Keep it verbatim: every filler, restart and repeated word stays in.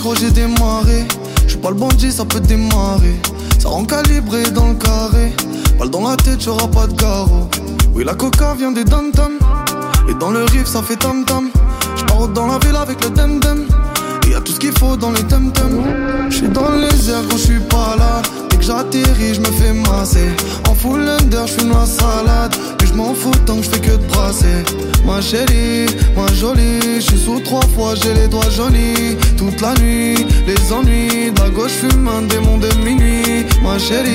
gros j'ai démarré. J'suis pas le bandit, ça peut démarrer. Ça rend calibré dans le carré. Balle dans la tête, y'aura pas de garrot. Oui, la coca vient des dom-toms. Et dans le riff, ça fait tam-tam. J'pars dans la ville avec le dem-dem. Et y'a tout ce qu'il faut dans les tem-tem. J'suis dans les airs quand j'suis pas là. Dès que j'atterris, j'me fais masser. En full under, j'fume la salade. Mais j'm'en fous tant que j'fais que de brasser. Ma chérie, ma jolie. J'suis sous trois fois, j'ai les doigts jaunis. Toute la nuit, les ennuis. De la gauche, fume un démon de minuit. Ma chérie.